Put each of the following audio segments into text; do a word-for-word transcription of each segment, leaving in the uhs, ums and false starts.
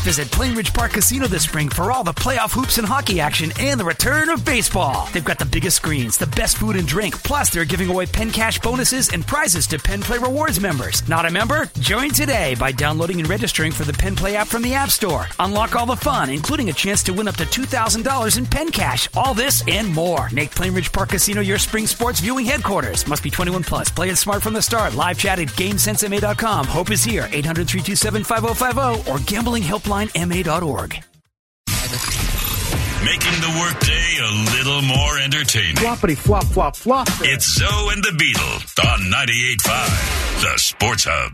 Visit Plainridge Park Casino this spring for all the playoff hoops and hockey action and the return of baseball. They've got the biggest screens, the best food and drink, plus they're giving away Penn Cash bonuses and prizes to Penn Play Rewards members. Not a member? Join today by downloading and registering for the Penn Play app from the App Store. Unlock all the fun, including a chance to win up to two thousand dollars in Penn Cash. All this and more. Make Plainridge Park Casino your spring sports viewing headquarters. Must be twenty-one plus. Play it smart from the start. Live chat at GameSense M A dot com. Hope is here. eight hundred, three two seven, five oh five oh or gambling helpline M A dot org. Making the workday a little more entertaining. Floppity flop flop flop. It's Zoe and the Beetle on ninety-eight point five, the Sports Hub.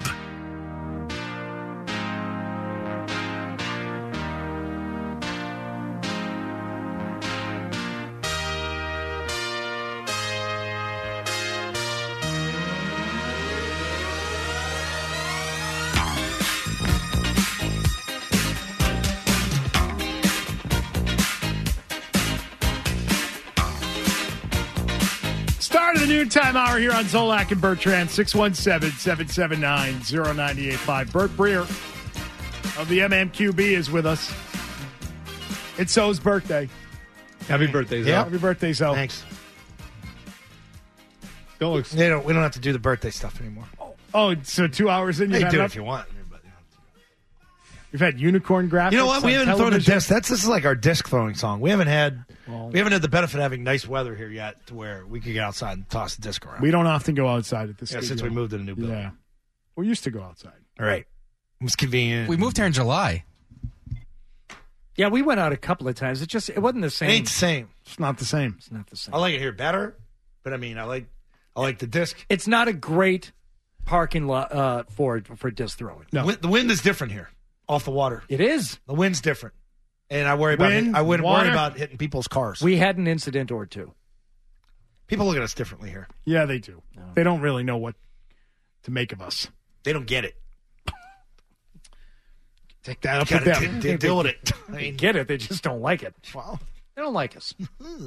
Start of the noontime hour here on Zolak and Bertrand, six one seven, seven seven nine, zero nine eight five. Bert Breer of the M M Q B is with us. It's Zoe's birthday. Happy birthday, Zoe. Yeah. Happy birthday, Zoe. Thanks. Don't look. They don't, we don't have to do the birthday stuff anymore. Oh, so two hours in, You you've can had do it enough? if you want. You've had unicorn graphics. You know what? We on haven't thrown a television? disc. That's this is like our disc throwing song. We haven't had Well, we haven't had the benefit of having nice weather here yet, to where we could get outside and toss the disc around. We don't often go outside at this. yeah, since we moved to the new building. Yeah, we used to go outside. All right, it was convenient. We moved here in July. Yeah, we went out a couple of times. It just it wasn't the It same. ain't the same. It's not the same. It's not the same. I like it here better, but I mean, I like I like the disc. It's not a great parking lot uh, for for disc throwing. No. Wi- The wind is different here, off the water. It is. The wind's different, and I worry about Wind, hit, I wouldn't water. worry about hitting people's cars. We had an incident or two. People look at us differently here. Yeah, they do. They don't really know what to make of us. They don't get it. Take that up Gotta with d- them. d- deal with it. I They mean, get it. They just don't like it. wow. They don't like us.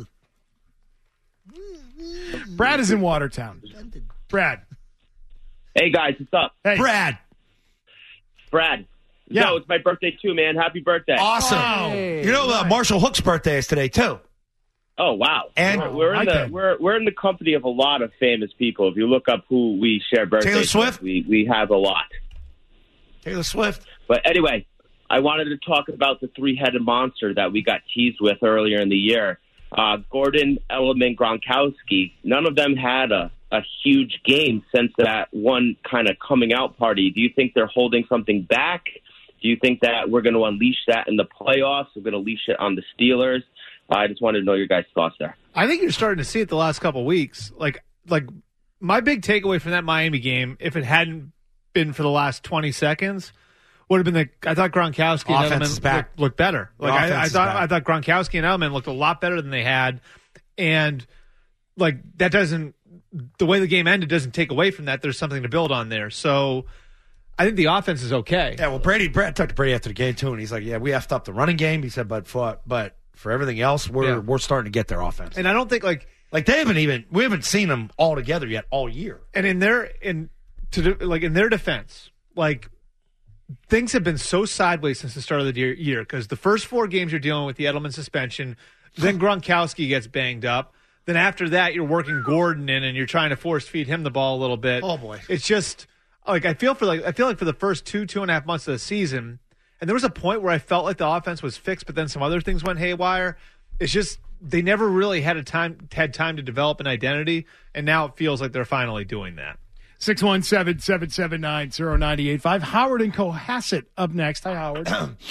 Brad is in Watertown. Brad. Hey, guys, what's up? Hey. Brad, Brad. Yeah. No, it's my birthday, too, man. Happy birthday. awesome. Hey. You know, uh, Marshall Hook's birthday is today too. Oh, wow. And- we're, we're in Okay. the we're we're in the company of a lot of famous people. If you look up who we share birthdays Taylor Swift? with, we, we have a lot. Taylor Swift. But anyway, I wanted to talk about the three-headed monster that we got teased with earlier in the year. Uh, Gordon, Edelman, Gronkowski, none of them had a, a huge game since that one kind of coming out party. Do you think they're holding something back? Do you think that we're going to unleash that in the playoffs? We're going to unleash it on the Steelers? Uh, I just wanted to know your guys' thoughts there. I think you're starting to see it the last couple of weeks. Like, like my big takeaway from that Miami game, if it hadn't been for the last twenty seconds, would have been the. I thought Gronkowski and Offense is Edelman back. looked, looked better. The Like I, I offense is thought, back. I thought Gronkowski and Edelman looked a lot better than they had, and like that doesn't. The way the game ended doesn't take away from that. There's something to build on there. So I think the offense is okay. Yeah, well, Brady, Brad talked to Brady after the game too, and he's like, "Yeah, we effed up the running game." He said, "But for but for everything else, we're Yeah. we're starting to get their offense." And I don't think like like they haven't even we haven't seen them all together yet all year. and in their in to do- like in their defense, like things have been so sideways since the start of the year- year because the first four games you're dealing with the Edelman suspension, then Gronkowski gets banged up, then after that you're working Gordon in and you're trying to force feed him the ball a little bit. Oh, boy. It's just like I feel for like I feel like for the first two two and a half months of the season, and there was a point where I felt like the offense was fixed, but then some other things went haywire. It's just they never really had a time had time to develop an identity, and now it feels like they're finally doing that. six one seven, seven seven nine, zero nine eight five. Howard and Cohasset up next. Hi, Howard.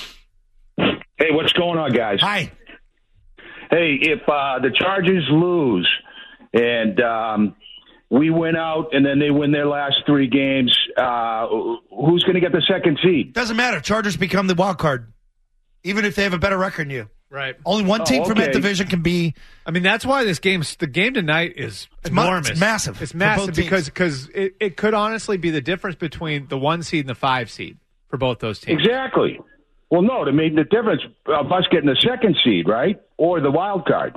Hey, what's going on, guys? Hi, Hey, if uh, the Chargers lose and um, we win out and then they win their last three games, uh, who's going to get the second seed? doesn't matter. Chargers become the wild card, even if they have a better record than you. Right. Only one Oh, team from that okay. division can be. I mean, that's why this game's the game tonight is ma- enormous. it's massive It's for massive both teams. because because it, it could honestly be the difference between the one seed and the five seed for both those teams. Exactly. Well, no, I mean the difference of us getting the second seed, right, or the wild card.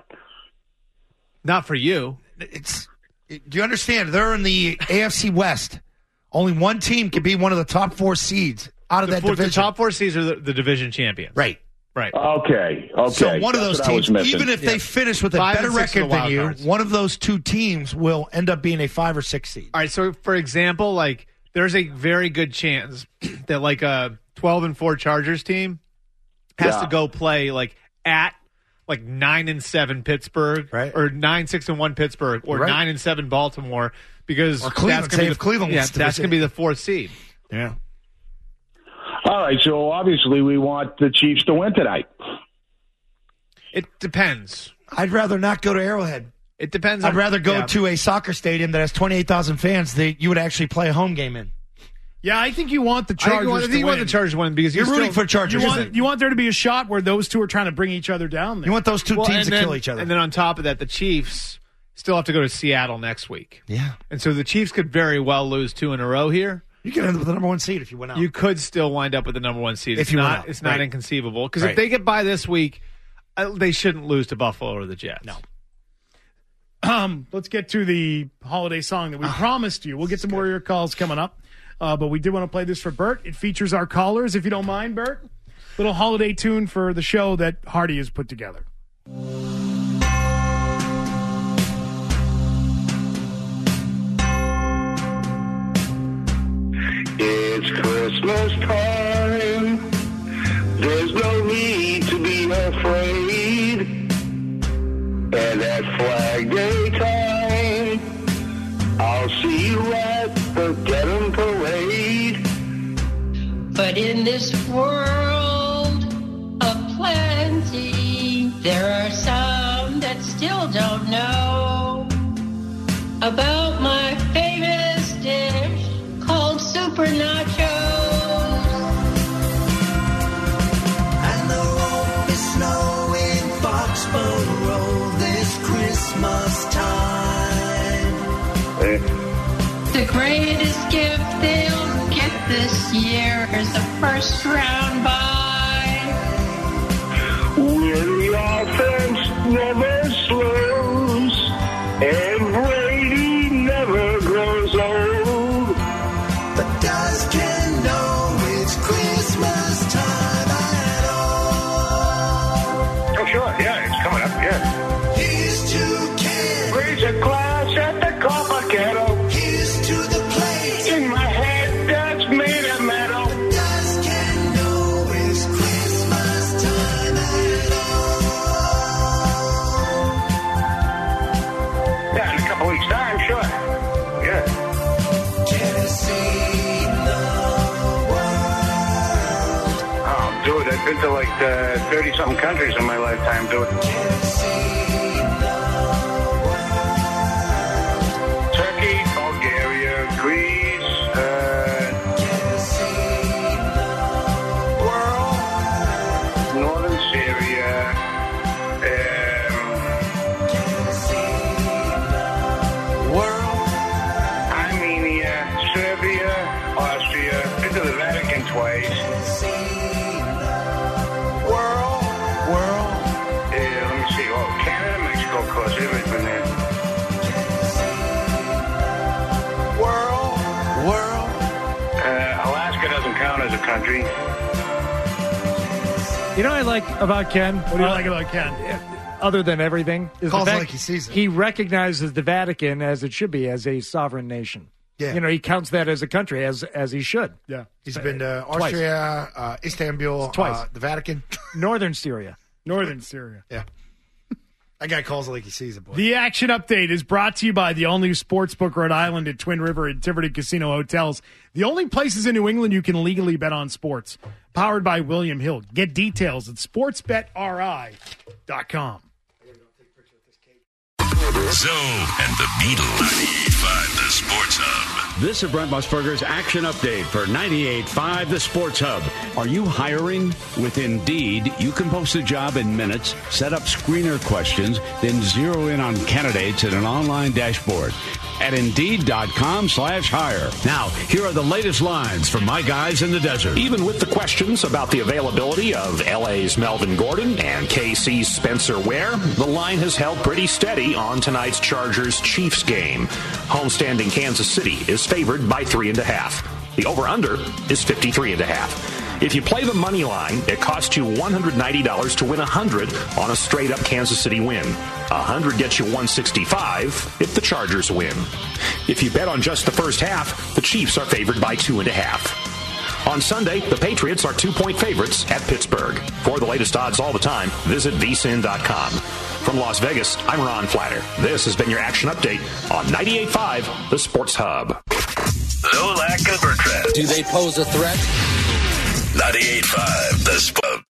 Not for you. It's. Do you understand? They're in the A F C West. Only one team can be one of the top four seeds out of the that four, division. The top four seeds are the, the division champions. Right. Right. Okay. Okay. So one of That's those what I was teams, missing. even if Yeah. they finish with a Five better and six record are the than wild you, cards. one of those two teams will end up being a five or six seed. All right. So, for example, like there's a very good chance that like a twelve and four Chargers team has Yeah. to go play like at like nine and seven Pittsburgh, Right. or nine six and one Pittsburgh, or Right. nine and seven Baltimore, because Or Cleveland. that's gonna Say be if the, Cleveland yeah, wins the that's going to be division. the fourth seed. Yeah. All right. So obviously we want the Chiefs to win tonight. It depends. I'd rather not go to Arrowhead. It depends. I'd on, rather go yeah. to a soccer stadium that has twenty-eight thousand fans that you would actually play a home game in. Yeah, I think you want the I think Chargers you want, I to think you win. want the Chargers to win because You're you rooting still, for Chargers. You Here's want, the- you want there to be a shot where those two are trying to bring each other down there. You want those two Well, teams and to then- kill each other. And then on top of that, the Chiefs still have to go to Seattle next week. yeah. And so the Chiefs could very well lose two in a row here. You could end up with the number one seed if you win out. You could still wind up with the number one seed. If It's you win not, out. it's not Right. inconceivable because Right. if they get by this week, uh, they shouldn't lose to Buffalo or the Jets. No. Um, let's get to the holiday song that we promised you. We'll get some more of your calls coming up. Uh, but we did want to play this for Bert. It features our callers, if you don't mind, Bert. Little holiday tune for the show that Hardy has put together. It's Christmas time. There's no need to be afraid. And at Flag Day time, I'll see you at the Dedham Parade. But in this world of plenty, there are some that still don't know about my famous dish called Super Nachos. And there won't be snow in Foxborough this Christmas time. The greatest gift they'll get this year is a first round bye. Where the offense never slows and Brady never grows old. But does Ken know it's Christmas time at all? Oh, sure. Yeah, it's coming up. Yeah. Here's to Ken. Raise a glass at the copper kettle. Here's to the place. In my head, that's made of metal. Does Ken know it's Christmas time at all? Yeah, in a couple weeks' time, sure. Yeah. Can I see the world? Oh, dude, I've been to like uh, thirty-something countries in my lifetime, dude. Can I see the world? Turkey, Bulgaria, Greece, uh, Can I see the world, northern Syria, um, Can I see the world, Armenia, Serbia, Austria, been to the Vatican twice. World, world, uh, let me see, oh, Canada, Mexico, of course, everybody's been there. World, world, uh, Alaska doesn't count as a country. You know what I like about Ken? What do you like about Ken? Other than everything, is Calls the it fact like he sees it. he recognizes the Vatican as it should be, as a sovereign nation. Yeah. You know, he counts that as a country, as as he should. Yeah. He's been to Twice. Austria, uh, Istanbul, Twice. uh, the Vatican. Northern Syria. Northern Syria. Yeah. That guy calls it like he sees it, boy. The action update is brought to you by the all-new Sportsbook Rhode Island at Twin River and Tiverton Casino Hotels. The only places in New England you can legally bet on sports. Powered by William Hill. Get details at sports bet r i dot com. Zoe and the Beatles. ninety-eight point five The Sports Hub. This is Brent Musburger's Action Update for ninety-eight point five The Sports Hub. Are you hiring? With Indeed, you can post a job in minutes, set up screener questions, then zero in on candidates in an online dashboard at Indeed.com slash hire. Now, here are the latest lines from my guys in the desert. Even with the questions about the availability of L A's Melvin Gordon and K C's Spencer Ware, the line has held pretty steady on tonight's Chargers-Chiefs game. Homestanding Kansas City is favored by three and a half. The over-under is fifty-three and a half. If you play the money line, it costs you one hundred ninety dollars to win one hundred dollars on a straight-up Kansas City win. one hundred gets you one hundred sixty-five dollars if the Chargers win. If you bet on just the first half, the Chiefs are favored by two and a half. On Sunday, the Patriots are two-point favorites at Pittsburgh. For the latest odds all the time, visit V S I N dot com. From Las Vegas, I'm Ron Flatter. This has been your action update on ninety-eight point five, the Sports Hub. Zolak and Bertrand. Do they pose a threat? ninety-eight point five, the Sports.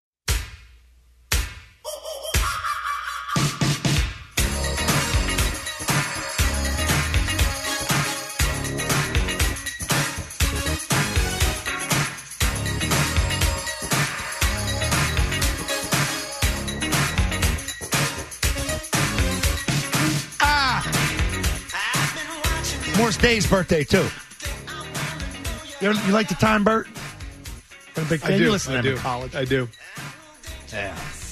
Morris Day's birthday, too. You, you like the time, Bert? I'm a big fan. I do. You listen to I him do. in college. I do. Yeah.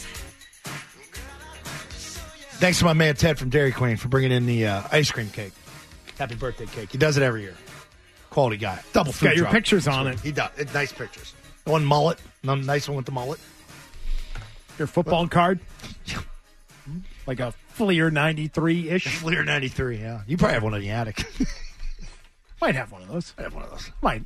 Thanks to my man Ted from Dairy Queen for bringing in the uh, ice cream cake. Happy birthday cake. He does it every year. Quality guy. Double food Got your drop. pictures on it. He does. It's nice pictures. The one mullet. No, nice one with the mullet. Your football what? card? Like a Fleer ninety-three-ish? Fleer ninety-three, yeah. You probably have one in the attic. Might have one of those. I have one of those. Might.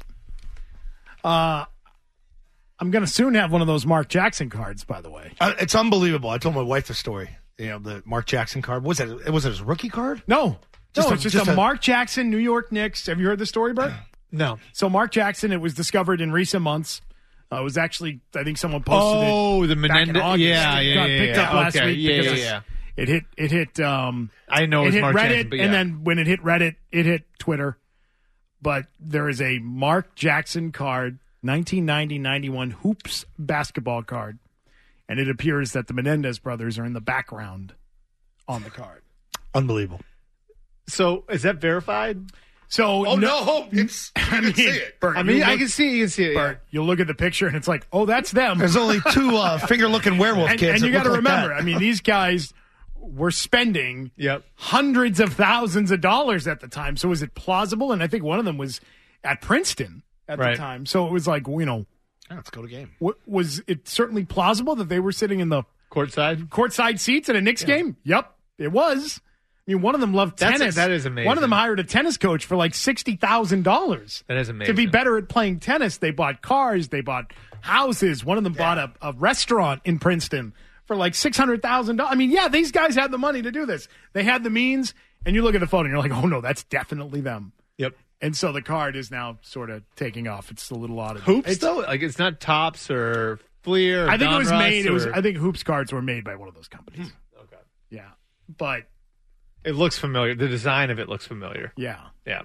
Uh, I'm going to soon have one of those Mark Jackson cards, by the way. Uh, it's unbelievable. I told my wife the story. You know, the Mark Jackson card. Was it? Was it his rookie card? No. Just no, a, it's just, just a, a Mark Jackson, New York Knicks. Have you heard the story, Bert? No. So Mark Jackson, it was discovered in recent months. Uh, it was actually, I think someone posted it. Oh, the Menendez. Yeah, Yeah, yeah, it got yeah. picked yeah. up last okay. week. Yeah, because yeah, yeah. It hit, it hit, um, I know it it's hit Mark Reddit, Jackson, but yeah. and then when it hit Reddit, it hit Twitter. But there is a Mark Jackson card, nineteen ninety ninety-one Hoops basketball card. And it appears that the Menendez brothers are in the background on the card. Unbelievable. So is that verified? So oh no, no it's you I can mean, see it. Bert, I mean, look, I can see it. You can see it. Bert, Yeah. you'll look at the picture and it's like, oh, that's them. There's only two uh, finger-looking werewolf and, kids. And you got to remember, I mean, these guys were spending yep. hundreds of thousands of dollars at the time. So is it plausible? And I think one of them was at Princeton at right. the time. So it was like, you know, yeah, let's go to game. W- was it certainly plausible that they were sitting in the courtside courtside seats at a Knicks yeah. game? Yep, it was. I mean, one of them loved That's tennis. A, that is amazing. One of them hired a tennis coach for like sixty thousand dollars. That is amazing. To be better at playing tennis, they bought cars, they bought houses. One of them yeah. bought a, a restaurant in Princeton for like six hundred thousand dollars. I mean, yeah, these guys had the money to do this. They had the means, and you look at the photo and you're like, oh, no, that's definitely them. Yep. And so the card is now sort of taking off. It's a little odd. Hoops, it's, though? Like, it's not Topps or Fleer or I think Donruss it was made. Or... It was. I think Hoops cards were made by one of those companies. Okay. Yeah, but it looks familiar. The design of it looks familiar. Yeah, yeah.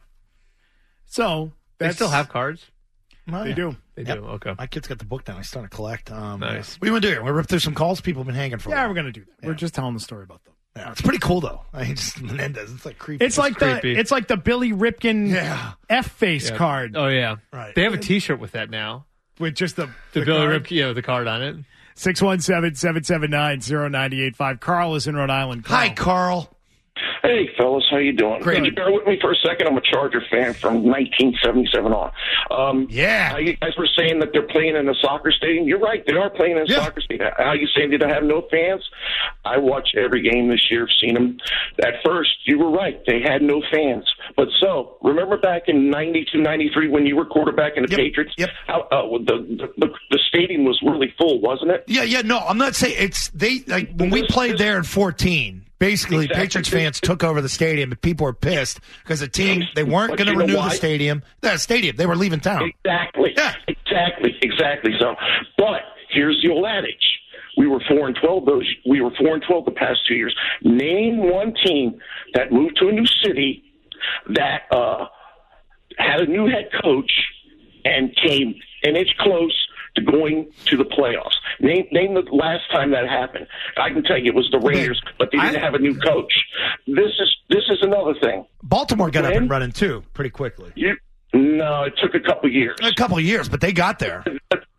So they still have cards. Oh, they yeah. do. They yep. do. Okay. My kid's got the book now. He's starting to collect. Um, nice. What do you want to do? We're rip through some calls. People have been hanging for. Yeah, a while. we're gonna do that. Yeah. We're just telling the story about them. Yeah, it's pretty cool though. I mean, just Menendez. It's like creepy. It's, it's like creepy. the. It's like the Billy Ripken yeah. F face yeah. card. Oh yeah. Right. They have a T-shirt with that now. With just the the, the Billy card. Ripken, yeah, the card on it. Six one seven seven seven nine zero nine eight five. Carl is in Rhode Island. Carl. Hi, Carl. Hey, fellas, how you doing? Great. Could you bear with me for a second? I'm a Charger fan from nineteen seventy-seven on. Um, yeah. How you guys were saying that they're playing in a soccer stadium. You're right. They are playing in a yeah. soccer stadium. How you saying they don't have no fans? I watched every game this year. Seen them. At first, you were right. They had no fans. But so, remember back in ninety-two, ninety-three when you were quarterback in the yep. Patriots? Yep. How, uh, the, the, the stadium was really full, wasn't it? Yeah, yeah. No, I'm not saying it's they. Like when we played there in fourteen. Basically, exactly. Patriots fans took over the stadium, and people were pissed because the team, they weren't going to renew the stadium. The stadium, they were leaving town. Exactly. Yeah. Exactly. Exactly. So, but here's the old adage: we were four and twelve. Those we were four and twelve the past two years. Name one team that moved to a new city that uh, had a new head coach and came an inch close to going to the playoffs. Name, name the last time that happened. I can tell you it was the Raiders, but they didn't I, have a new coach. This is this is another thing. Baltimore got when, up and running too, pretty quickly. You, no, it took a couple years. A couple of years, but they got there. But,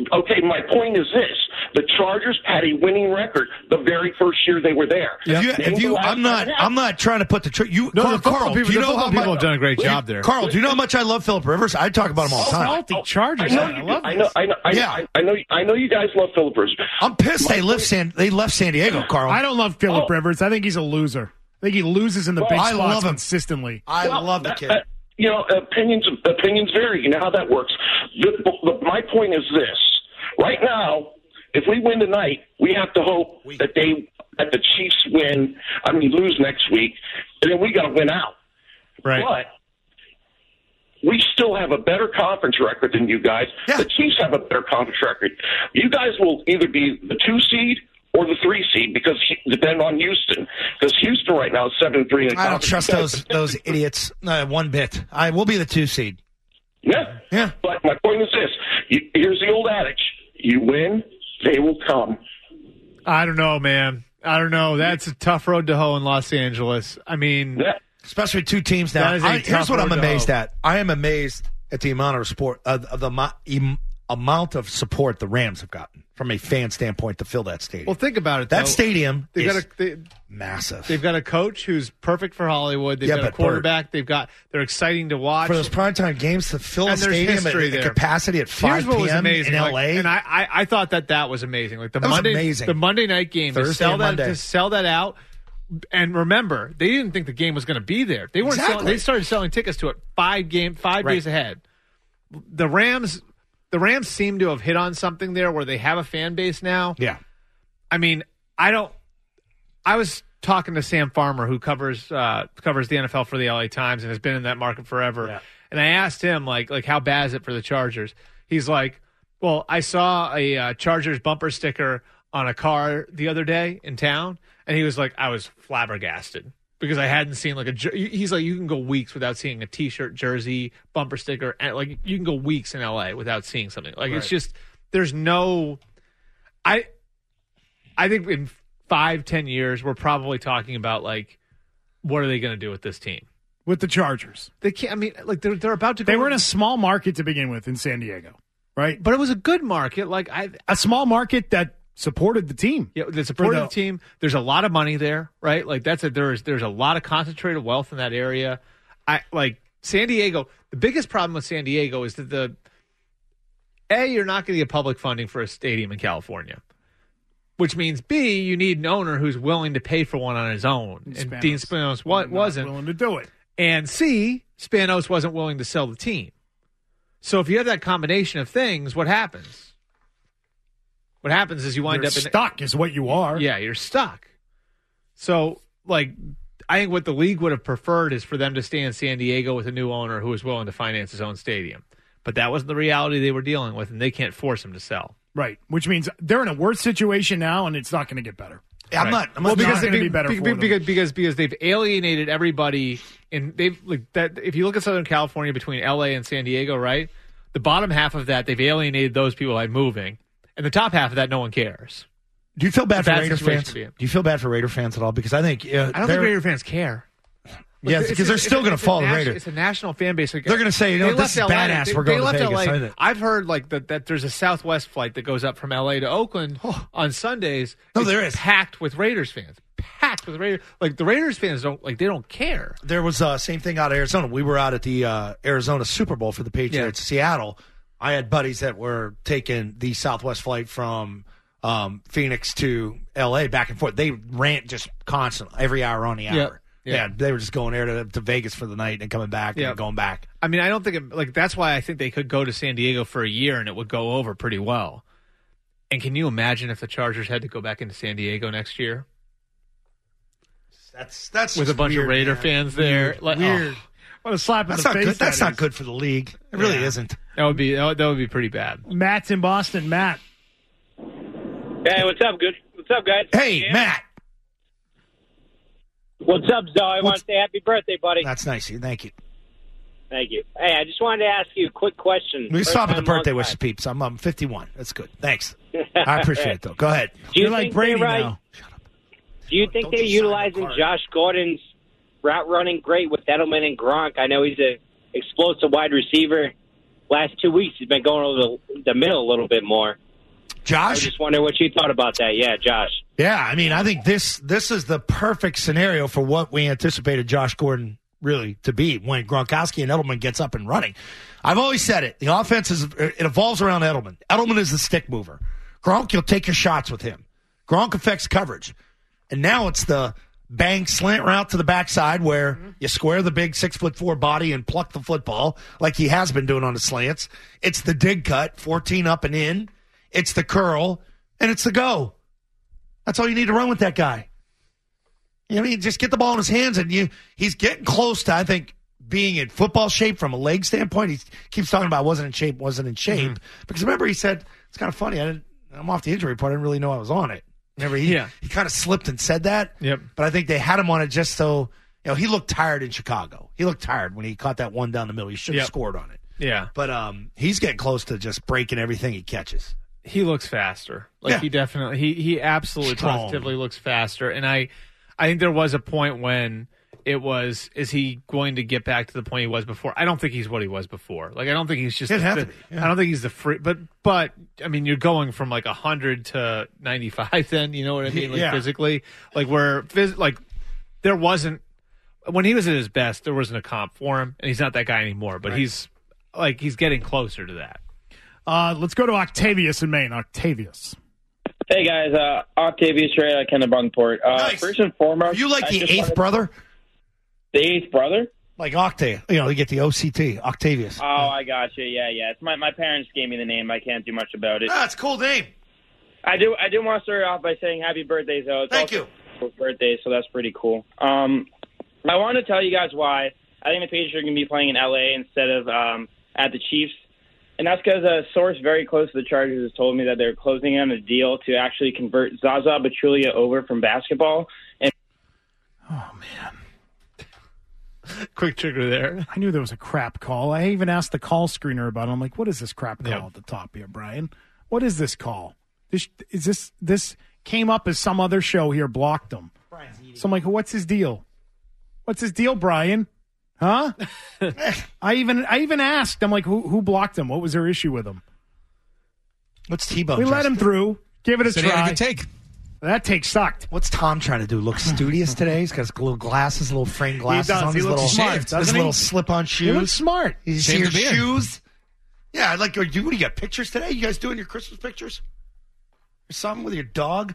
Okay, my point is this. The Chargers had a winning record the very first year they were there. If you, if you, I'm not. I'm not trying to put the. Tr- you, No, Carl, the football Carl, people- do you the know football how people much, have done a great job there. Carl, do you know how much I love Phillip Rivers? I talk about him all the time. Salty Chargers. I know, fan. I you, love I know, this. I know, I know, Yeah. I, I know, I know you guys love Phillip Rivers. I'm pissed My they left point- San. They left San Diego, Carl. I don't love Phillip Oh. Rivers. I think he's a loser. I think he loses in the Well, big I spots love him. consistently. I Well, love the uh, kid. uh, you know, opinions opinions vary. You know how that works. The, the, my point is this: right now, if we win tonight, we have to hope that they that the Chiefs win. I mean, lose next week, and then we got to win out. Right. But we still have a better conference record than you guys. Yeah. The Chiefs have a better conference record. You guys will either be the two seed or the three seed because depend on Houston. Because Houston right now is seven and three in the I don't conference. trust those those idiots uh, one bit. I will be the two seed. Yeah. Yeah. But my point is this. You, here's the old adage. You win, they will come. I don't know, man. I don't know. That's a tough road to hoe in Los Angeles. I mean, Yeah. Especially two teams now. That is a I, here's tough what I'm road to amazed hoe. at. I am amazed at the amount of support, uh, of the mo- em- amount of support the Rams have gotten from a fan standpoint to fill that stadium. well, think about it. that though. stadium They've is got a, they, massive. they've got a coach who's perfect for Hollywood. They've Yeah, got a but quarterback. They've got they're exciting to watch. For those primetime games to fill a And there's stadium at history a there. capacity at five Here's what was p.m. amazing in like, L A. and I, I, I thought that that was amazing. Like the That was Monday, amazing. the Monday night game to Thursday sell and that Monday. to sell that out. And remember, they didn't think the game was going to be there. They weren't. Exactly. Selling, they started selling tickets to it five game, five Right. days ahead. The Rams, the Rams seem to have hit on something there where they have a fan base now. yeah. I mean, I don't. I was talking to Sam Farmer, who covers uh, covers the N F L for the L A Times and has been in that market forever. Yeah. And I asked him, like, like how bad is it for the Chargers? He's like, well, I saw a uh, Chargers bumper sticker on a car the other day in town, and he was like, I was flabbergasted because I hadn't seen like a. jer- He's like, you can go weeks without seeing a T-shirt, jersey, bumper sticker, and like you can go weeks in L A without seeing something. Like it's Right. just there's no. I. I think in five, ten years, we're probably talking about like, what are they going to do with this team? With the Chargers. They can't. I mean, like they're they're about to. Go They were in a small market to begin with in San Diego, right? but it was a good market. Like I, A small market that supported the team. yeah, the support For of the team. There's a lot of money there, right? Like that's a there's there's a lot of concentrated wealth in that area. I like San Diego. The biggest problem with San Diego is that the A, you're not going to get public funding for a stadium in California. Which means B, you need an owner who's willing to pay for one on his own. And Spanos. Dean Spanos wa- Not wasn't. willing to do it. And C, Spanos wasn't willing to sell the team. So if you have that combination of things, what happens? What happens is you wind You're up in stuck is what you are. Yeah, you're stuck. So, like, I think what the league would have preferred is for them to stay in San Diego with a new owner who was willing to finance his own stadium. But that wasn't the reality they were dealing with, and they can't force him to sell. Right. Which means they're in a worse situation now, and it's not going to get better. Yeah, I'm Right. not. I'm Well, not because not- they- gonna be better be- for be- them. because, because because they've alienated everybody, and they've like that. If you look at Southern California between L A and San Diego, right, the bottom half of that they've alienated those people by moving, and the top half of that no one cares. do you feel bad for bad Raider situation fans? to Do be in. you feel bad for Raider fans at all? Because I think uh, I don't think they're- Raider fans care. Yeah, It's- because they're it's- still it's- going to it's a follow the nat- Raiders. It's a national fan base. Like, They're gonna say, you know, they this left is L A. badass, They, we're they going to left Vegas. L A. I know. I've heard like that, that there's a Southwest flight that goes up from L A to Oakland on Sundays. No, It's there is. packed with Raiders fans. Packed with Raiders. Like the Raiders fans don't like they don't care. There was uh, same thing out of Arizona. We were out at the uh, Arizona Super Bowl for the Patriots, Seattle. I had buddies that were taking the Southwest flight from um, Phoenix to L A back and forth. They ran just constantly, every hour on the hour. Yep. Yeah, Yeah. they were just going there to, to Vegas for the night and coming back Yep. and going back. I mean, I don't think it, like that's why I think they could go to San Diego for a year and it would go over pretty well. And can you imagine if the Chargers had to go back into San Diego next year That's that's with a just bunch weird, of Raider man. fans there? Weird. Like, Weird. oh, What a slap in That's the not face. good. That's that not is. good for the league. It really Yeah. isn't. that would be that would, that would be pretty bad. Matt's in Boston. Matt. Hey, what's up, good? What's up, guys? Hey, Yeah. Matt. What's up, Zoe? I want to say happy birthday, buddy. That's nice. Thank you. Thank you. Hey, I just wanted to ask you a quick question. We can First stop at the time, long birthday time. wishes, peeps. I'm, I'm fifty-one. That's good. Thanks. I appreciate it, though. Go ahead. Do you You're like think Brady they're, uh, now. Do you think Don't they're get signed utilizing on the card. Josh Gordon's route running great with Edelman and Gronk? I know he's a explosive wide receiver. last two weeks he's been going over the, the middle a little bit more. Josh? I was just wondering what you thought about that. Yeah, Josh. Yeah, I mean, I think this this is the perfect scenario for what we anticipated Josh Gordon really to be when Gronkowski and Edelman gets up and running. I've always said it. The offense is it evolves around Edelman. Edelman is the stick mover. Gronk, you'll take your shots with him. Gronk affects coverage. And now it's the bang slant route to the backside where mm-hmm. you square the big six foot four body and pluck the football like he has been doing on the slants. It's the dig cut, fourteen up and in. It's the curl, and it's the go. That's all you need to run with that guy. You know, I mean, just get the ball in his hands, and you he's getting close to, I think, being in football shape from a leg standpoint. He keeps talking about wasn't in shape, wasn't in shape. Mm-hmm. Because remember, he said, it's kind of funny, I didn't, I'm off the injury report, I didn't really know I was on it. Remember, he, yeah. he kind of slipped and said that. Yep. But I think they had him on it just so, you know, he looked tired in Chicago. He looked tired when he caught that one down the middle. He should have yep. scored on it. Yeah. But um, he's getting close to just breaking everything he catches. He looks faster. Like yeah. he definitely, he he absolutely Strong. positively looks faster. And I, I think there was a point when it was, is he going to get back to the point he was before? I don't think he's what he was before. Like I don't think he's just. It the, have to be. Yeah. I don't think he's the free. But but I mean, you're going from like a hundred to ninety five. Then you know what I mean? Like yeah. physically, like where phys- like there wasn't when he was at his best, there wasn't a comp for him, and he's not that guy anymore. But right. he's like he's getting closer to that. Uh, let's go to Octavius in Maine. Octavius. Hey, guys. Uh, Octavius Ray at Kennebunkport. Uh, nice. First and foremost. Are you like I the eighth wanted... brother? The eighth brother? Like Octave. You know, you get the O C T, Octavius. Oh, I got you. Yeah, yeah. It's my, my parents gave me the name. I can't do much about it. Ah, it's a cool name. I do I do want to start off by saying happy birthday, though. It's Thank you. Birthday, so that's pretty cool. Um, I want to tell you guys why I think the Patriots are going to be playing in L A instead of um, at the Chiefs. And that's because a source very close to the Chargers has told me that they're closing on a deal to actually convert Zaza Pachulia over from basketball. And oh, man. Quick trigger there. I knew there was a crap call. I even asked the call screener about it. I'm like, what is this crap call yep. at the top here, Brian? What is this call? This is this this came up as some other show here blocked him. So I'm like, what's his deal? What's his deal, Brian? Huh? I even I even asked. I'm like, who who blocked him? What was their issue with him? What's T-Bone? We let him through. Give it a so try. He had a good take. That take sucked. What's Tom trying to do? Look studious today? He's got his little glasses, little framed glasses he does. on. He his looks little, smart, his doesn't little he? slip-on shoes. He looks smart. You see Shave your the beard. shoes? Yeah, I like. Are you, what do you got? Pictures today? You guys doing your Christmas pictures? Or something with your dog?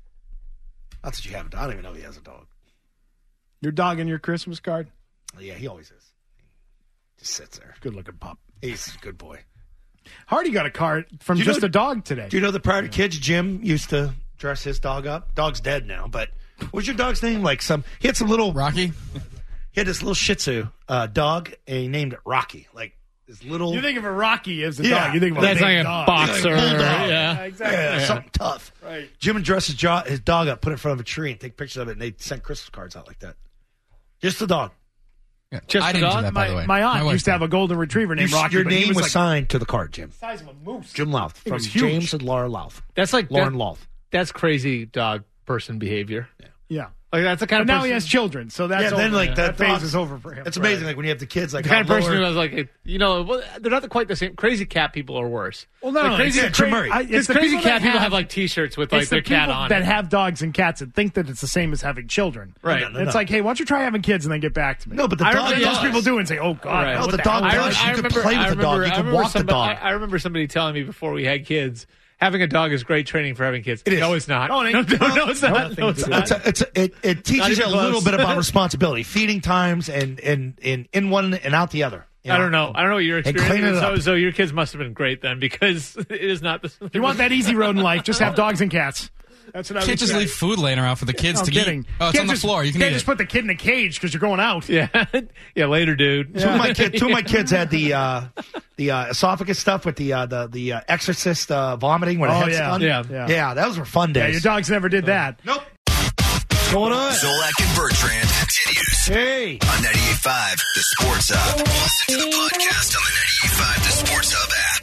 Not that you have a dog. I don't even know he has a dog. Your dog in your Christmas card? Yeah, he always is. Just sits there. Good looking pup. He's a good boy. Hardy got a card from Do you just know, a dog today. Do you know the prior to kids, Jim used to dress his dog up? Dog's dead now, but what was your dog's name? Like some, he had some little Rocky. He had this little Shih Tzu uh, dog, and he named it Rocky. Like this little. You think of a Rocky as a Yeah. dog. You think of a That's big like a dog. boxer. Like a bulldog. Yeah. Yeah, exactly. Yeah, Yeah. something tough. Right. Jim would dress his, jaw, his dog up, put it in front of a tree, and take pictures of it, and they sent Christmas cards out like that. Just the dog. Yeah. Just I the didn't dog? do that, by my, the way. my aunt wife used to did. have a golden retriever named You- Rocky. your but he name was, was like signed to the card, Jim. the size of a moose. Jim Louth. He From was huge. James and Laura Louth. That's like Lauren that, Louth. That's crazy dog person behavior. Yeah. Like that's the kind But of now person, he has children, so that's Yeah, then, over. like, that, that phase dog- is over for him. It's amazing, like when you have the kids, like the kind of how person lower- who has like, you know, well, they're not quite the same. Crazy cat people are worse. Well, no, like no, crazy, it's- Jim cra- Murray. I- Because it's the crazy people cat that people have, have like T-shirts with like it's the their cat people on that it. have dogs and cats and think that it's the same as having children. Right. No, no, It's no. like, hey, why don't you try having kids and then get back to me? No, but the I dog remember Most does. people do and say, oh, God. Right. no, No, what the the dog hell? does. I You could remember, play with I the dog. remember- You I could remember walk the somebody, dog. I, I remember somebody telling me before we had kids, having a dog is great training for having kids. It is. No, it's not. No, it no, ain't. no, no, it's not. Nothing No, it's to do not. It's a, it's a, it, it teaches you even a little close. bit about responsibility, feeding times, and and, and in one and out the other. You I don't know. I don't know what your And experience clean it is. So, up. so your kids must have been great then, because it is not the. If you want that easy road in life, just have dogs and cats. That's what I Can't would just say. leave food laying around for the kids No, to kidding. eat. Oh, it's Can't on the just- floor. You can can't eat just it. put the kid in a cage because you're going out. Yeah, yeah. Later, dude. Two of my kid, two of my kids had the uh, the uh, esophagus stuff with the uh, the the uh, Exorcist uh, vomiting when it Oh, had yeah. spun. Yeah. Yeah. yeah, those were fun Yeah, days. your dogs never did that. Nope. What's going on? Zolak and Bertrand continues Hey. on ninety-eight point five The Sports Hub. Listen to the podcast on the ninety-eight point five The Sports Hub app.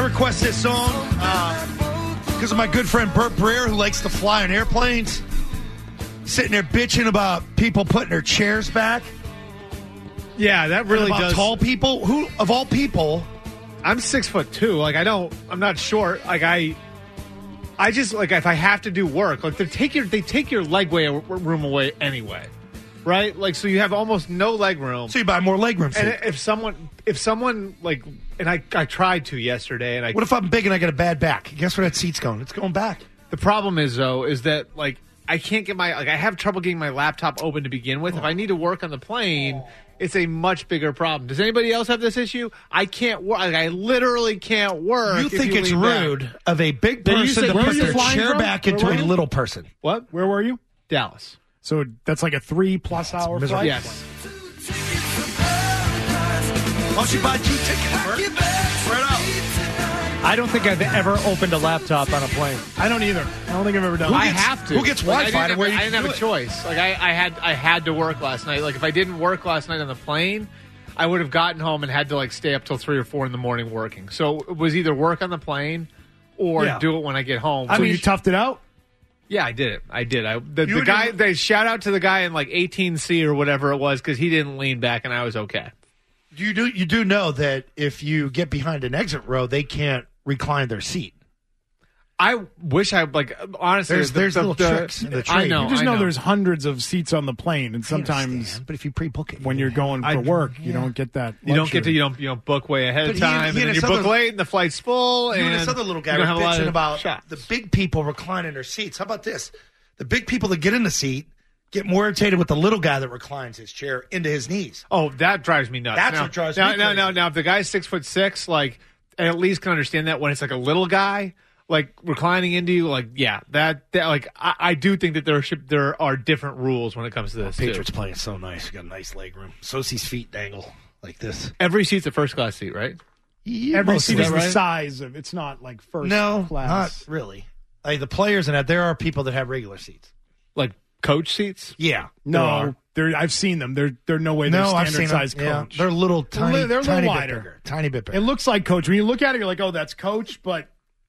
I request this song uh, because of my good friend Bert Breer, who likes to fly on airplanes. Sitting there bitching about people putting their chairs back. Yeah, that really and about does. Tall people, who of all people, I'm six foot two. Like I don't, I'm not short. Like I, I just like if I have to do work, like they take your they take your leg way, room away anyway, right? Like so you have almost no leg room. So you buy more leg room. And seat. if someone, if someone like, and I, I tried to yesterday, and I. What if I'm big and I get a bad back? Guess where that seat's going? It's going back. The problem is though, is that like I can't get my like I have trouble getting my laptop open to begin with. Oh. If I need to work on the plane. Oh. It's a much bigger problem. Does anybody else have this issue? I can't work. Like, I literally can't work. You think you it's rude back. of a big person to put their chair from? back into a little person? What? Where were you? Dallas. So that's like a three-plus hour flight? Yes. Why don't you buy two tickets, Bert? Spread out. I don't think I've ever opened a laptop on a plane. I don't either. I don't think I've ever done Who it. I gets, have to. Who gets like, Wi-Fi I to where you I didn't have a it? choice. Like I, I had, I had to work last night. Like if I didn't work last night on the plane, I would have gotten home and had to like stay up till three or four in the morning working. So it was either work on the plane or Yeah. do it when I get home. So So you toughed it out? Yeah, I did it. I did. I the, You the guy. didn't- They shout out to the guy in like eighteen C or whatever it was because he didn't lean back and I was okay. You do you do know that if you get behind an exit row, they can't recline their seat. I wish I like honestly. There's the, there's the, little the, tricks in the trade. I know. You just I know, know there's hundreds of seats on the plane, and sometimes, but if you pre-book it, when you're going for I- work, you yeah. don't get that. You don't get to luxury. you don't you don't book way ahead But of he- time, he and and then his you book other- late, and the flight's full. You and and this other little guy you were don't have a lot bitching of about shots. the big people reclining their seats. How about this? The big people that get in the seat get more irritated with the little guy that reclines his chair into his knees. Oh, that drives me nuts. That's now, what drives now, me now, crazy. now, now, if the guy's six foot six, like, I at least can understand that when it's like a little guy, like reclining into you, like, yeah, that, that like, I, I do think that there should there are different rules when it comes to this. too. Patriots playing so nice. You got a nice leg room. Sosie's feet dangle like this. Every seat's a first class seat, right? Yeah, Every most seat of is that, the right? size of. It's not like first No, class. not really. Like the players and that, there are people that have regular seats. Like coach seats? Yeah, No, they're, I've seen them. They're they're no way. They're no, I've standard seen size them. Yeah, coach. they're little tiny, They're a little tiny wider. bit bigger, tiny bit bigger. It looks like coach. When you look at it, you're like, oh, that's coach, but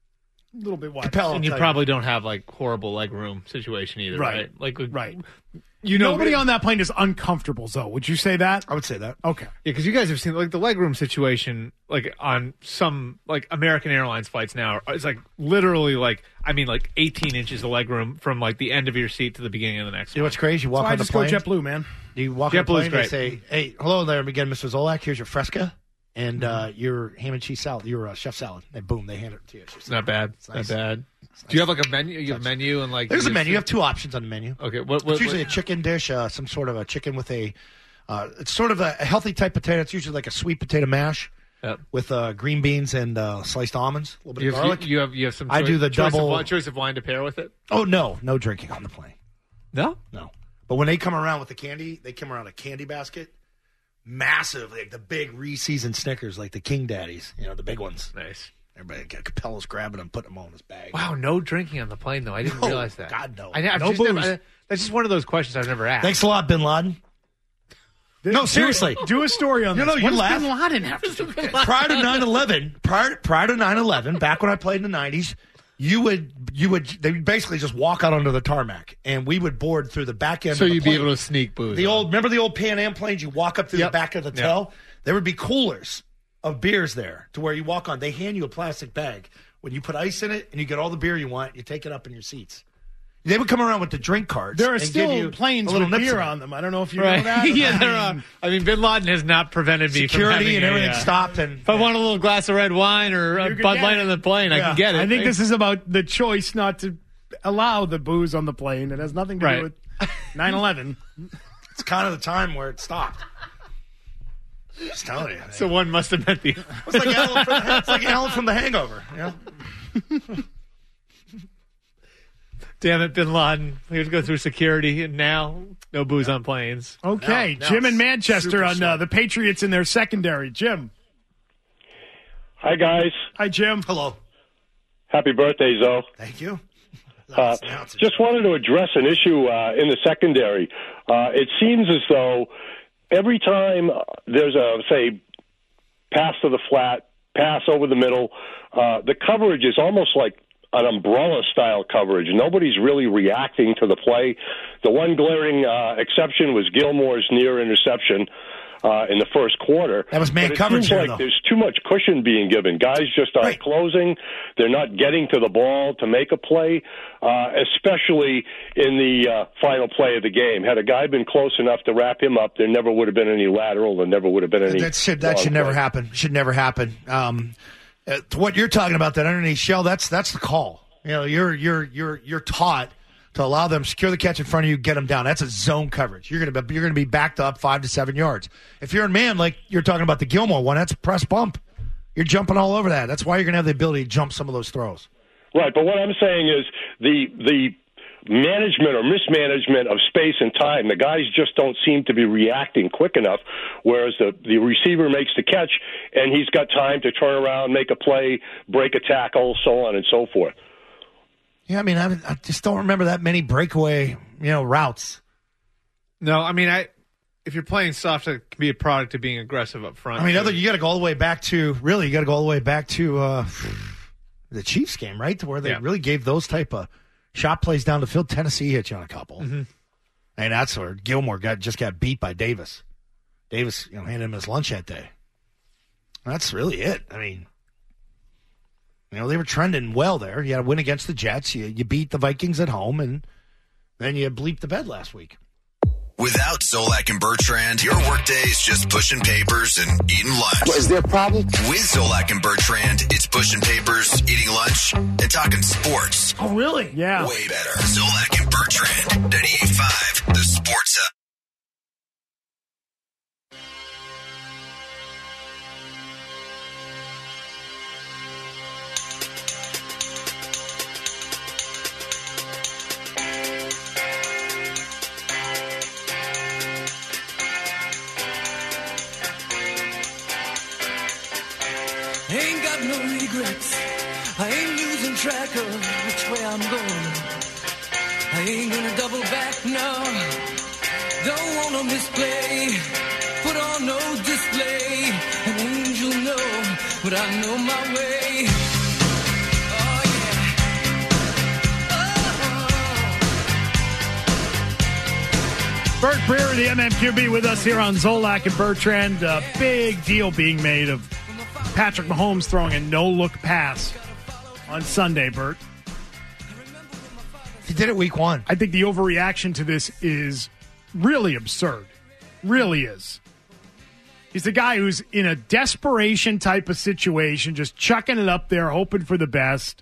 a little bit wider. Capella, And you I'll tell probably don't have like horrible leg room situation either, right? Right. Like, Right. you know, Nobody on that plane is uncomfortable, though. Would you say that? I would say that. Okay. Yeah, because you guys have seen like the legroom situation, like on some like American Airlines flights now. It's like literally like I mean like eighteen inches of legroom from like the end of your seat to the beginning of the next You know one. what's crazy? You walk So I on the just go plane. JetBlue, man. You walk on the JetBlue's plane. They great. say, "Hey, hello there, again, Mister Zolak. Here's your Fresca and uh, your ham and cheese salad, your uh, chef salad." And boom, they hand it to you. It's just- It's not bad. It's nice. not bad. Do you have like a menu? You have a menu and like There's a you menu. You have two options on the menu. Okay, what, what, It's usually what- a chicken dish, uh, some sort of a chicken with a. Uh, it's sort of a, a healthy type potato. It's usually like a sweet potato mash Yep. with uh, green beans and uh, sliced almonds, a little bit you of have, garlic. you, you have you have some. I choice, do the choice double- of wine, choice of wine to pair with it. Oh no, no drinking on the plane. No, No. But when they come around with the candy, they come around a candy basket, massive, like the big Reese's and Snickers, like the King Daddies, you know, the big ones. nice. Everybody, Capella's grabbing them, putting them all in his bag. Wow, no drinking on the plane though. I didn't No, realize that. God, no. I, I've No just never- booze. I- that's just one of those questions I've never asked. Thanks a lot, Bin Laden. No, seriously. Do a story on You this. know, you what does laugh. Bin Laden have to do with it? Prior to nine eleven, prior prior to nine eleven, back when I played in the nineties, you would you would they would basically just walk out onto the tarmac, and we would board through the back end. so of the you'd be plane. able to sneak booze. The on. old remember the old Pan Am planes? You walk up through Yep. the back of the Yep. tail. There would be coolers of beers there to where you walk on. They hand you a plastic bag when you put ice in it, and you get all the beer you want. You take it up in your seats. They would come around with the drink cards. There are and give still you planes a little with nips beer in it. on them. I don't know if you Right. know that. yeah, I there mean, are. I mean, Bin Laden has not prevented me from Security having and a, everything uh, stopped. And If I want a little glass of red wine or a You can Bud get Light it. on the plane, I Yeah. can get it. I think this is about the choice not to allow the booze on the plane. It has nothing to Right. do with nine eleven. it's kind of the time where it stopped. Just telling you. So one must have meant the. It's like Alan from, it's like Alan from The Hangover. You know? Damn it, Bin Laden. We have to go through security, and now no booze on planes. Okay, No, no, Jim in it's Manchester super on uh, slow. the Patriots in their secondary. Jim. Hi, guys. Hi, Jim. Hello. Happy birthday, Zoe. Thank you. Uh, just wanted to address an issue uh, in the secondary. Uh, it seems as though every time there's a, say, pass to the flat pass over the middle. Uh, the coverage is almost like an umbrella-style coverage. Nobody's really reacting to the play. The one glaring uh, exception was Gilmore's near interception uh, in the first quarter. That was man but it coverage seems there, like though. There's too much cushion being given. Guys just aren't Right. closing. They're not getting to the ball to make a play, uh, especially in the uh, final play of the game. Had a guy been close enough to wrap him up, there never would have been any lateral. There never would have been any. That should that long should never play. happen. Should never happen. Um, uh, what you're talking about, that underneath shell, that's that's the call. You know, you're you're you're you're taught to allow them secure the catch in front of you, get them down. That's a zone coverage. You're gonna be, you're gonna be backed up five to seven yards. If you're in man, like you're talking about the Gilmore one, that's a press bump. You're jumping all over that. That's why you're gonna have the ability to jump some of those throws. Right, but what I'm saying is the the management or mismanagement of space and time. The guys just don't seem to be reacting quick enough, whereas the, the receiver makes the catch, and he's got time to turn around, make a play, break a tackle, so on and so forth. Yeah, I mean, I, I just don't remember that many breakaway, you know, routes. No, I mean, I if you're playing soft, it can be a product of being aggressive up front. I mean, too. other you got to go all the way back to really, you got to go all the way back to uh, the Chiefs game, right, to where they Yeah. really gave those type of shot plays down the field. Tennessee hit you on a couple, Mm-hmm. and that's where Gilmore got just got beat by Davis. Davis, you know, handed him his lunch that day. That's really it. I mean, you know, they were trending well there. You had a win against the Jets. You you beat the Vikings at home, and then you bleeped the bed last week. Without Zolak and Bertrand, your workday is just pushing papers and eating lunch. Is there a problem? With Zolak and Bertrand, it's pushing papers, eating lunch, and talking sports. Oh, really? Yeah. Way better. Zolak and Bertrand, ninety-eight point five, the Sports Hub. Ain't got no regrets. I ain't losing track of which way I'm going. I ain't gonna double back, no. Don't wanna misplay. Put on no display. An angel, no, but I know my way. Oh, yeah. Bert Breer of the M M Q B with us here on Zolak and Bertrand. A big deal being made of Patrick Mahomes throwing a no-look pass on Sunday, Bert. He did it week one. I think the overreaction to this is really absurd. Really is. He's the guy who's in a desperation type of situation, just chucking it up there, hoping for the best.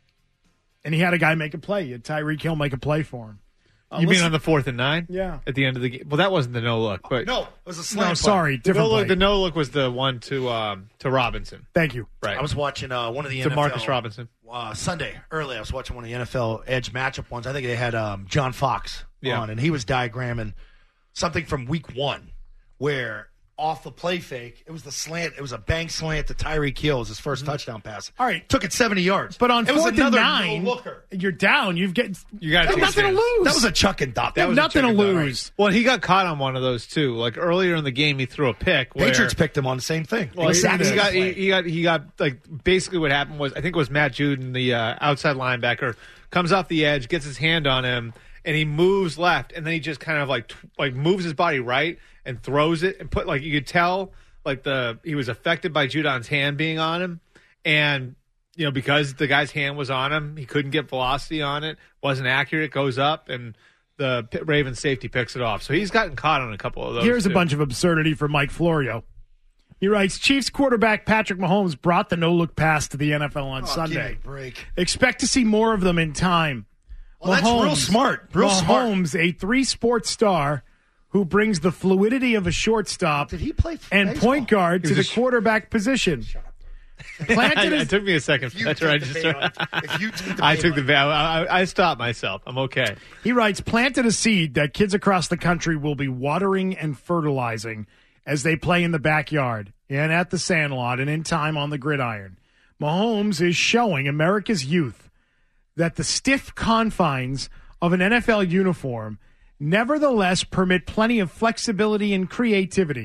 And he had a guy make a play. He had Tyreek Hill make a play for him. Uh, you mean listen- on the fourth and nine? Yeah. At the end of the game. Well, that wasn't the no look, but No, it was a slant No, play. sorry, the different no look. play. The no look was the one to um, to Robinson. Thank you. Right. I was watching uh, one of the to N F L. Marcus Robinson. Uh, Sunday early, I was watching one of the N F L Edge matchup ones. I think they had um, John Fox Yeah. on, and he was diagramming something from week one where off the play fake, it was the slant. It was a bank slant to Tyreek Hill, his first touchdown pass. All right. Took it seventy yards. But on it was fourth and another nine, no-looker. you're down. You've get You got you have nothing to lose. That was a chuck and duck. You have was a nothing to chicken dog, lose. Well, he got caught on one of those too. Like earlier in the game, he threw a pick. Where, Patriots picked him on the same thing. Well, he, Exact he same got play. he, he got he got like basically what happened was I think it was Matt Judon, the uh, outside linebacker, comes off the edge, gets his hand on him, and he moves left, and then he just kind of like tw- like moves his body right and throws it and put like you could tell like the he was affected by Judon's hand being on him, and you know because the guy's hand was on him, he couldn't get velocity on it, wasn't accurate, goes up, and the P- Ravens safety picks it off. So he's gotten caught on a couple of those. Here's too. a bunch of absurdity from Mike Florio. He writes, Chiefs quarterback Patrick Mahomes brought the no-look pass to the N F L on Oh, give Sunday. me a break. Expect to see more of them in time. Well, that's real smart. Real smart. Mahomes, a three-sport star who brings the fluidity of a shortstop Did he play for and baseball? point guard He to the was a sh- quarterback position. Planted it his, took me a second. you That's take right. the Just, bait on- if you take the I bait took on- the bait. I, I, I stopped myself. I'm okay. he writes, planted a seed that kids across the country will be watering and fertilizing as they play in the backyard and at the sandlot and in time on the gridiron. Mahomes is showing America's youth that the stiff confines of an N F L uniform nevertheless permit plenty of flexibility and creativity.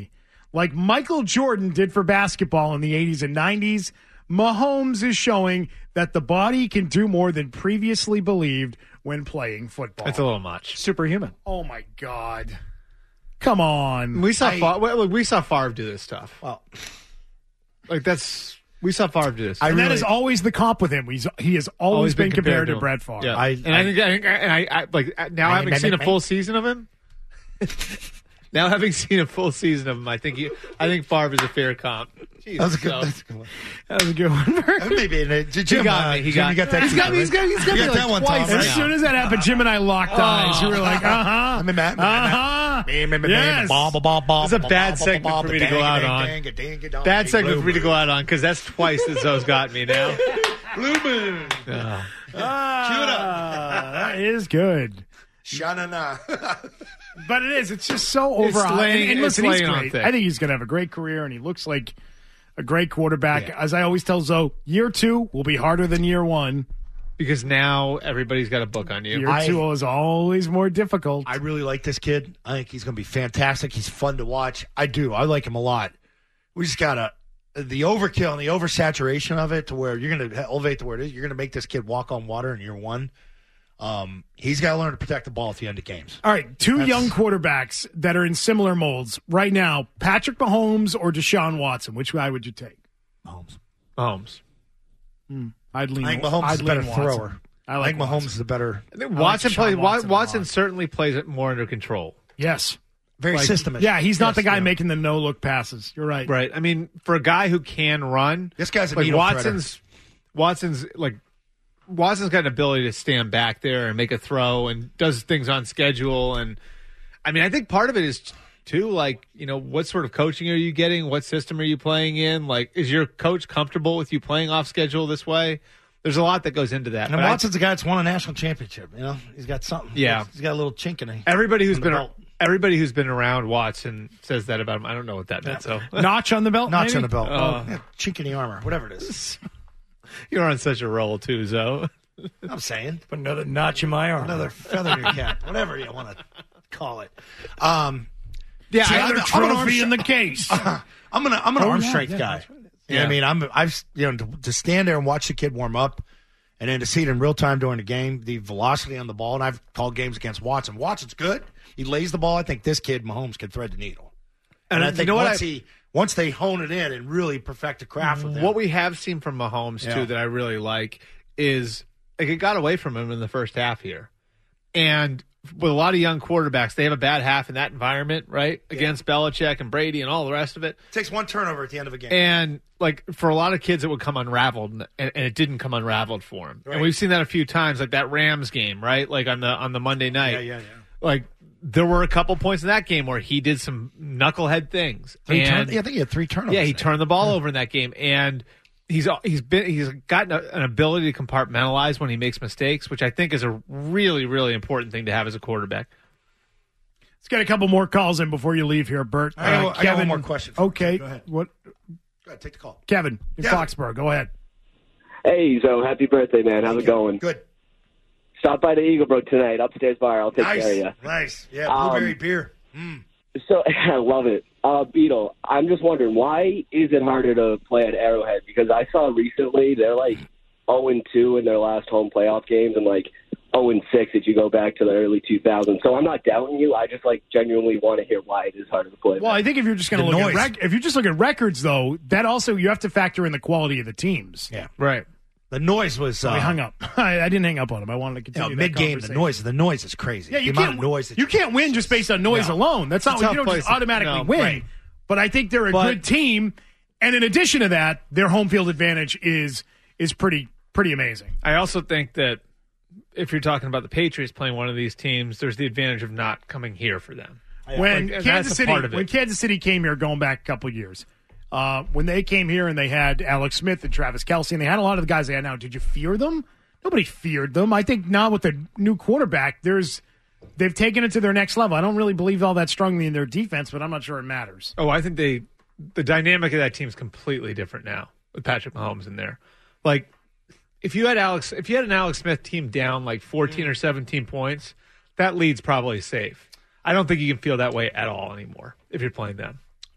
like Michael Jordan did for basketball in the eighties and nineties, Mahomes is showing that the body can do more than previously believed when playing football. It's a little much. Superhuman. Oh, my God. Come on. We saw I- Favre, well, look, we saw Favre do this stuff. Well, like that's we saw Favre do this. and Stuff. that is always the comp with him. He's, he has always, been, compared, to Brett Favre. Yeah. I- and I, think, I think, and I, I like now I- having I- seen a I- full season of him. Now having seen a full season of him, I think you, I think Favre is a fair comp. Jesus, That was a good, so. that's a good one. That was a good one. Uh, Maybe in it. Jim, He got uh, me. He Jim, got- you got that. He's got me. He's got- he's got You me got like that one, twice Tom. As right? soon as that happened, Jim and I locked eyes. You were like, uh-huh. I'm in Matt. Uh-huh. Yes. It's a bad segment for me to go out on. Bad segment for me to go out on because that's twice as those got me now. Blue Moon. Oh. Ah, that is good. Sha-na-na. But it is. It's just so It's over. laying- and, and it's listen, he's laying on great. thick. I think he's going to have a great career, and he looks like a great quarterback. As I always tell Zoe, year two will be harder than year one. Because now everybody's got a book on you. Year I- two is always more difficult. I really like this kid. I think he's going to be fantastic. He's fun to watch. I do. I like him a lot. We just got to, the overkill and the oversaturation of it to where you're going to elevate to where it is. You're going to make this kid walk on water in year one. Um, he's got to learn to protect the ball at the end of games. All right, two That's- young quarterbacks that are in similar molds right now, Patrick Mahomes or Deshaun Watson. Which guy would you take? Mahomes. Mahomes. Hmm. I'd lean I think Mahomes I'd is a better lean Watson. thrower. I I, like think Mahomes Watson. is the better. I think I like Watson Deshaun plays. Watson Watson, a Watson lot. certainly plays it more under control. Yes. Very Like, systematic. Yeah, he's not Yes, the guy yeah. making the no-look passes. You're right. Right. I mean, for a guy who can run, This guy's a like needle Watson's. Watson's like Watson's got an ability to stand back there and make a throw and does things on schedule. And I mean, I think part of it is too, like, you know, what sort of coaching are you getting? What system are you playing in? Like, is your coach comfortable with you playing off schedule this way? There's a lot that goes into that. And But I- Watson's a guy that's won a national championship. You know, he's got something. Yeah. he's got a little chink in it. everybody who's on the been belt. everybody who's been around Watson says that about him. I don't know what that meant. So Notch on the belt, Notch maybe? on the belt. Uh, yeah, chink in the armor, whatever it is. you're on such a roll too, Zoe. I'm saying Put another notch in my arm. another feather in your cap, whatever you want to call it. Um, Yeah, See, I- I'm- Another I'm an arm trophy sh- in the case. I'm gonna I'm an Oh, arm yeah, strength yeah, guy. that's right. You know Yeah. what I mean, I'm I've you know to, to stand there and watch the kid warm up, and then to see it in real time during the game, the velocity on the ball. And I've called games against Watson. Watson's good. He lays the ball. I think this kid Mahomes can thread the needle. And, And I you think know what once I- he once they hone it in and really perfect the craft with him. What we have seen from Mahomes Yeah. too that I really like is like it got away from him in the first half here, and with a lot of young quarterbacks, they have a bad half in that environment, right? Against Belichick and Brady and all the rest of it. takes one turnover at the end of a game. And like for a lot of kids, it would come unraveled, and, and it didn't come unraveled for him. Right. And we've seen that a few times, like that Rams game, right? Like on the on the Monday night. yeah, yeah, yeah. Like there were a couple points in that game where he did some knucklehead things. Three and, turn- yeah, I think he had three turnovers. yeah, he there. turned the ball over in that game, and he's he's been he's gotten a, an ability to compartmentalize when he makes mistakes, which I think is a really really important thing to have as a quarterback. Let's get a couple more calls in before you leave here, Bert. I got- I got one more question for you. Okay. Go ahead. What? Go ahead, take the call. Kevin in Yeah. Foxborough. Go ahead. Hey, Zo, happy birthday, man. How's it going? Good. Stop by the Eaglebrook tonight, upstairs bar. I'll take Nice, care of you. nice. Yeah, blueberry Um, beer. Mm. So, I love it. Uh, Beetle, I'm just wondering, why is it harder to play at Arrowhead? Because I saw recently they're like oh and two in their last home playoff games and like oh and six if you go back to the early two thousands. So I'm not doubting you. I just like genuinely want to hear why it is harder to play. Well, I think if you're just going to The look at noise. rec- if you just look at records, though, that also you have to factor in the quality of the teams. Yeah, Right. the noise was. So Uh, I hung up. I, I didn't hang up on him. I wanted to you know, continue. that mid game, the conversation. noise. The noise is crazy. Yeah, you the amount can't. of noise. That you can't win just based on noise No. alone. That's not It's a what you tough don't just place. automatically No, win. right. But I think they're a But- good team, and in addition to that, their home field advantage is is pretty pretty amazing. I also think that if you're talking about the Patriots playing one of these teams, there's the advantage of not coming here for them. When Like, and Kansas that's a City, part of it. when Kansas City came here, going back a couple of years, uh, when they came here and they had Alex Smith and Travis Kelce, and they had a lot of the guys they had now. Did you fear them? Nobody feared them. I think now with the new quarterback, there's they've taken it to their next level. I don't really believe all that strongly in their defense, but I'm not sure it matters. Oh, I think they the dynamic of that team is completely different now with Patrick Mahomes in there. Like if you had Alex, if you had an Alex Smith team down like fourteen or seventeen points, that lead's probably safe. I don't think you can feel that way at all anymore if you're playing them.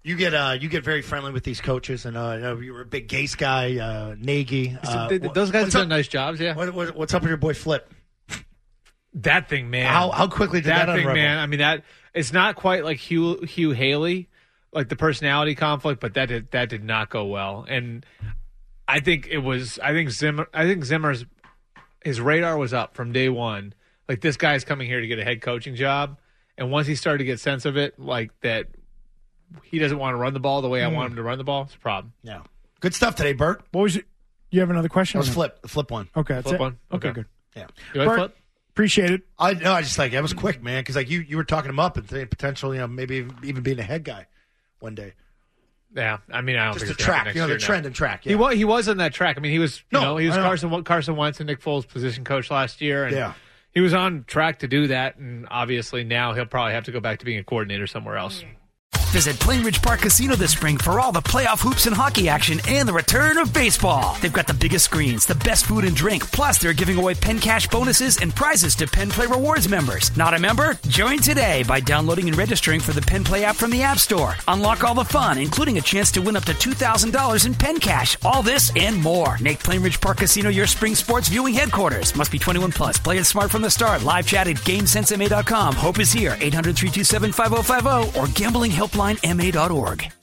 You get uh, you get very friendly with these coaches, and uh, you know, you were a big Gase guy, uh, Nagy. Uh, They- those guys have what's done up- nice jobs, yeah. What, what, what's up with your boy Flip? That thing, man. How how quickly did that, that thing, unravel? man? I mean, that it's not quite like Hugh Hugh Haley, like the personality conflict, but that did that did not go well. And I think it was. I think Zimmer. I think Zimmer's his radar was up from day one. Like, this guy's coming here to get a head coaching job, and once he started to get sense of it, like that, he doesn't want to run the ball the way I Hmm. want him to run the ball. It's a problem. Yeah. Good stuff today, Bert. What was it? You have another question? That was Flip. The Flip one. Okay, that's Flip it? one? Okay, Okay. good. Yeah. You like Bert, Flip? appreciate it. I no, I just like that was quick, man, because like you you were talking him up and saying potential, you know, maybe even being a head guy one day. Yeah, I mean, I don't Just think the it's gonna track, happen next you know, the year now. trend and track. He Yeah. was he was on that track. I mean, he was you No, know he was I know. Carson Carson Wentz and Nick Foles' position coach last year, and Yeah. he was on track to do that. And obviously now he'll probably have to go back to being a coordinator somewhere else. Visit Plainridge Park Casino this spring for all the playoff hoops and hockey action and the return of baseball. They've got the biggest screens, the best food and drink, plus they're giving away Penn Cash bonuses and prizes to Penn Play Rewards members. Not a member? Join today by downloading and registering for the Penn Play app from the App Store. Unlock all the fun, including a chance to win up to two thousand dollars in Penn Cash. All this and more. Make Plainridge Park Casino your spring sports viewing headquarters. Must be twenty-one plus. Play it smart from the start. Live chat at game sense m a dot com. Hope is here. eight hundred, three two seven, five oh five oh or gambling helpline m a dot org.